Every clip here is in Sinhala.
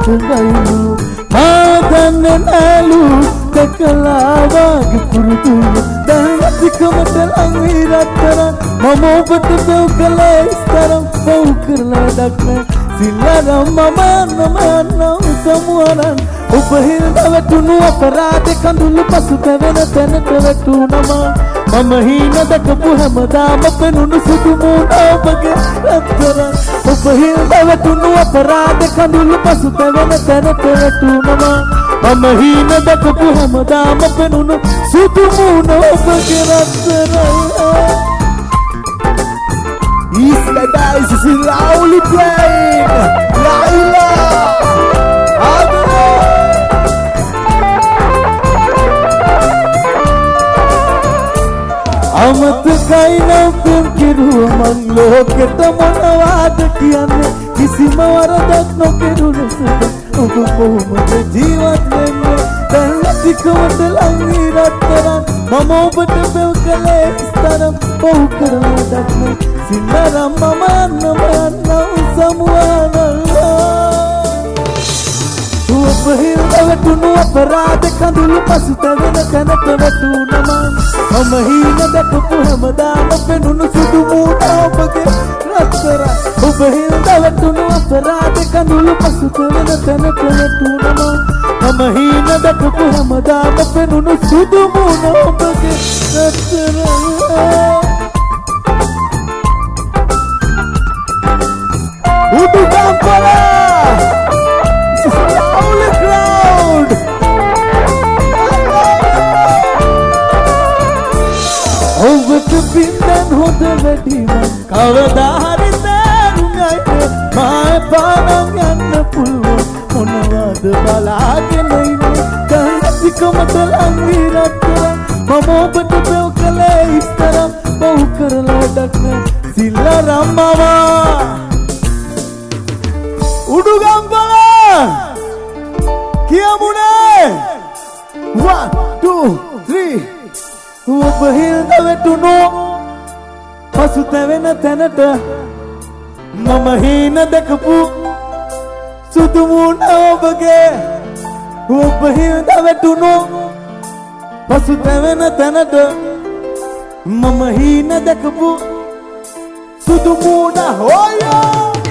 ගයිලු මාදන්න නෑලු දැකලාවාගේ පුරුදු දැනතිකමට ලංවී රත්තරන් මම ඔබට බෙව් කළේ ඉස්තරම් පව් කරලා දක්න සිල්ලරම් මම නමයන්නම් සමුවරන් ඔබ හිල්ද වැටුණු අපරාධ කඳුළු පසු පැවෙන තැනට වැටුණම මම හීන දැකපු හැමදාම පෙනුණු සුදු මූණ ඔබගේ රත්තරන් ඔබ හිල්ද වැටුණු අපරාධ කඳුළු පසු පැවෙන තැනට වැටුණම මම හීන දැකපු හැමදාම පෙනුණු සුදු මූණ ඔබගේ රත්තරන් East guys, this is loudly playing Laila අමතකයි නම් පෙම් කෙරුව මං ලෝකෙට මොනවාද කියන්නේ කිසිම වරදක් නොකෙරුණ සුද ඔබ කොහොමද ජීවත් වෙන්නේ දැන් නැතිකමට ලංවී රත්තරන් මම ඔබට බෙව් කළේ ඉස්තරම් පව් කරලා දක්න සිල්ලරම් මම යන්නම් සමුවනල්ලා ඔබ හිල්ද වැටුණු අපරාධ කඳුළු පසු තැවෙන තැනට වැටුණම මම හීන දැකපු හැමදාම පෙනුණු සුදු මූණ ඔබගේ රත්තරන් ඔබ හිල්ද වැටුණු අපරාධ කඳුළු පසු තැවෙන තැනට වැටුණම මම හීන දැකපු හැමදාම පෙනුණු සුදු මූණ ඔබගේ රත්තරන් Udu Kampala! This is the only crowd! Ovata pindan hoda vediman kavada hari tharungayne maaya paanam yanna puluwan monawada balagena inne danatikamata langwii ratharan mama obata bew kale istaram bahu karala dakna sillaram mama Udu Kampala Kiyamune 1, 2, 3 ඔබ හිල්ද වැටුණු පසු තැවෙන තැනට මම හීන දැකපු සුදු මූණ ඔබගේ ඔබ හිල්ද වැටුණු පසු තැවෙන තැනට මම හීන දැකපු සුදු මූණ හොයෝ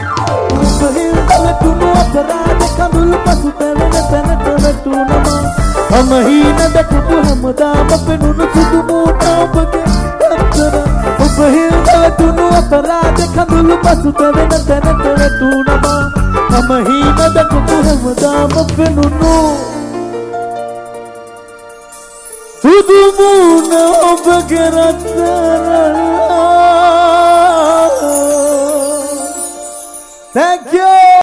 Hilda අපරාධ කඳුළු පසු පැවෙන තැනට වැටුණම මම හීන දැකපු හැමදාම පෙනුණු සුදු මූණ ඔබගේ රත්තරන් ඔබ හිල්ද වැටුණු අපරාධ කඳුළු පසු පැවෙන තැනට වැටුණම මම හීන දැකපු හැමදාම පෙනුණු සුදු මූණ ඔබගේ රත්තරන්